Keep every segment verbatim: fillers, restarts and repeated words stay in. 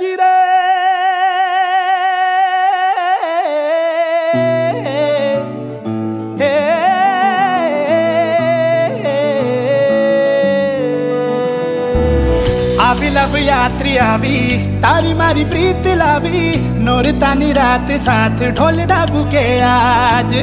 जिरे आवी लव यात्री आवी तारी मारी प्रीत लावी नोर तानी रात साथ ढोल डाबू के आज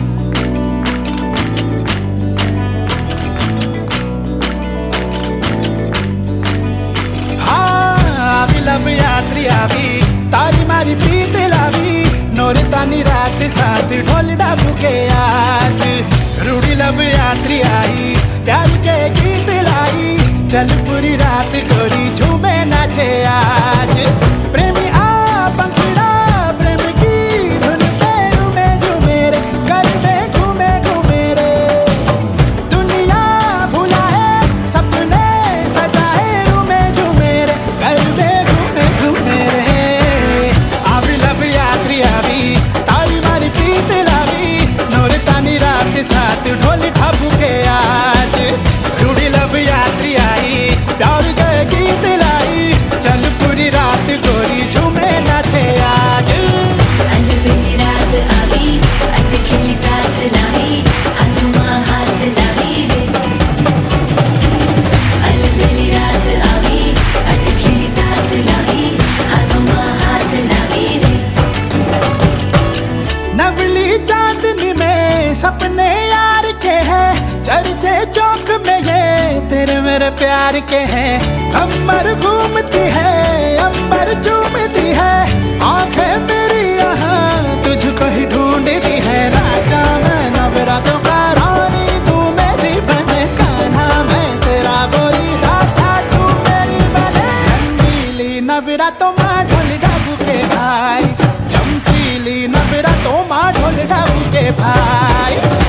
लव यात्री आवी तारी मारी प्रीत लावी नोर तानी रात साथ ढोल डाबू के आज रूढ़ी लव यात्री आई प्यार के गीत लाई चल पूरी रात गोरी झूमे नाचे आज प्रेमी आ पंखिड़ा प्रेम की धुन पे झूमे झूमे रे घर में घूमे घूमे रे दुनिया भुलाए सपने सजाए झूमे झूमे रे घर में घूमे घूमे रे आवी लव यात्री आवी तारी मारी प्रीत लावी नोर तानी रात साथ ढोल ढाबू के आज रूढ़ी लव यात्री आई प्यार के गीत लाई चल पूरी रात गोरी झूमे नाचे आज अलबेली रात आवी अटखेली साथ लावी हाथों हाथ लावी रे अलबेली रात आवी अटखेली साथ लावी हाथों हाथ लावी रे नवली चांदनी में सपने यार के हैं चर्चे चौक में ये तेरे मेरे प्यार के हैं कमर घूमती है अंबर चूमती है आंखें मेरी यहाँ तुझको ही ढूंढती है राजा मैं नवरातों का रानी तू मेरी बने कान्हा मैं तेरा बोली राधा तू मेरी बने रंगीली नवरातों माँ ढोल डाबू के भाई चमकीली नवरातों माँ ढोल डाबू के भाई